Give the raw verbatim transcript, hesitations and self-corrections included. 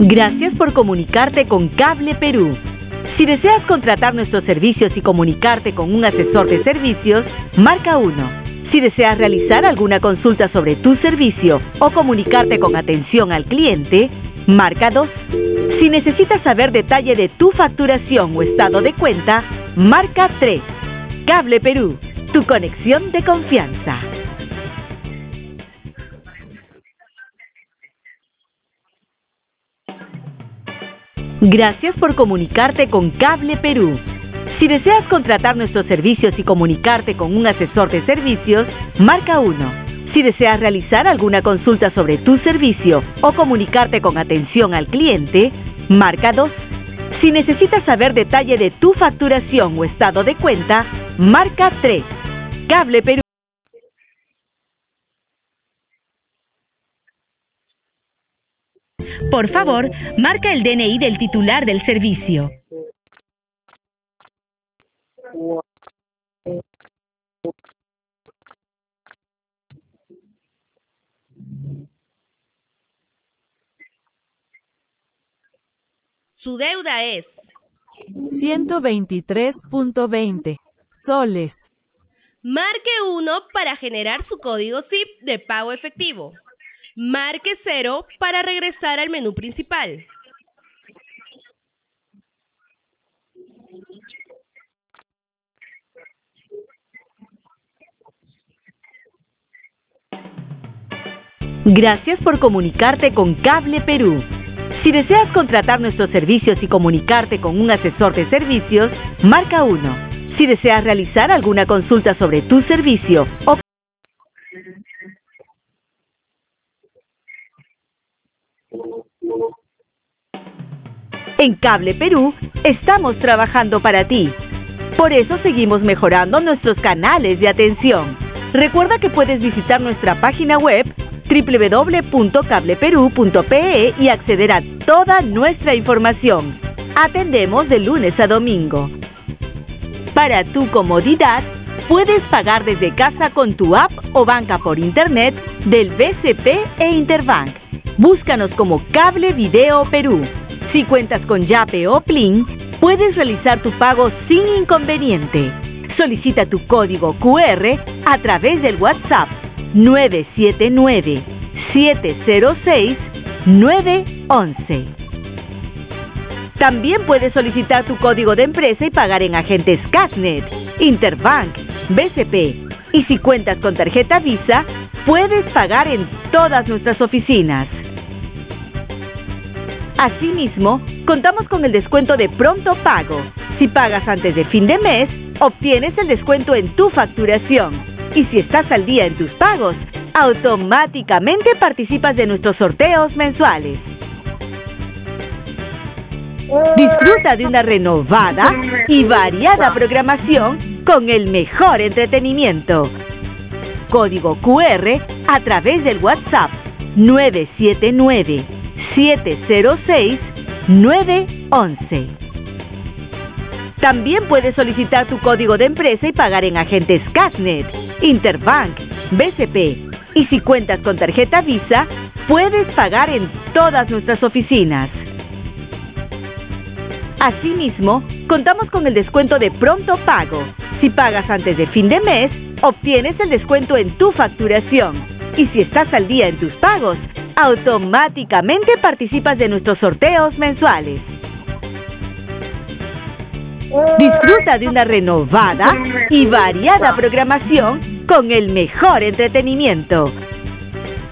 Gracias por comunicarte con Cable Perú. Si deseas contratar nuestros servicios y comunicarte con un asesor de servicios, marca uno. Si deseas realizar alguna consulta sobre tu servicio o comunicarte con atención al cliente, marca dos. Si necesitas saber detalle de tu facturación o estado de cuenta, marca tres. Cable Perú, tu conexión de confianza. Gracias por comunicarte con Cable Perú. Si deseas contratar nuestros servicios y comunicarte con un asesor de servicios, marca uno. Si deseas realizar alguna consulta sobre tu servicio o comunicarte con atención al cliente, marca dos. Si necesitas saber detalle de tu facturación o estado de cuenta, marca tres. Cable Perú. Por favor, marca el D N I del titular del servicio. Su deuda es ciento veintitrés punto veinte soles. Marque uno para generar su código S I P de pago efectivo. Marque cero para regresar al menú principal. Gracias por comunicarte con Cable Perú. Si deseas contratar nuestros servicios y comunicarte con un asesor de servicios, marca uno. Si deseas realizar alguna consulta sobre tu servicio o en Cable Perú, estamos trabajando para ti. Por eso seguimos mejorando nuestros canales de atención. Recuerda que puedes visitar nuestra página web doble u doble u doble u punto cable perú punto pe e y acceder a toda nuestra información. Atendemos de lunes a domingo. Para tu comodidad, puedes pagar desde casa con tu app o banca por internet del B C P e Interbank. Búscanos como Cable Video Perú. Si cuentas con Yape o Plin, puedes realizar tu pago sin inconveniente. Solicita tu código Q R a través del WhatsApp nueve siete nueve, siete cero seis, nueve once. También puedes solicitar tu código de empresa y pagar en agentes Cashnet, Interbank, B C P. Y si cuentas con tarjeta Visa, puedes pagar en todas nuestras oficinas. Asimismo, contamos con el descuento de pronto pago. Si pagas antes de fin de mes, obtienes el descuento en tu facturación. Y si estás al día en tus pagos, automáticamente participas de nuestros sorteos mensuales. Disfruta de una renovada y variada programación con el mejor entretenimiento. Código Q R a través del WhatsApp nueve siete nueve, siete cero seis, nueve once. También puedes solicitar tu código de empresa y pagar en agentes Cashnet, Interbank, B C P. Y si cuentas con tarjeta Visa, puedes pagar en todas nuestras oficinas. Asimismo, contamos con el descuento de pronto pago. Si pagas antes de fin de mes, obtienes el descuento en tu facturación. Y si estás al día en tus pagos, automáticamente participas de nuestros sorteos mensuales. Disfruta de una renovada y variada programación con el mejor entretenimiento.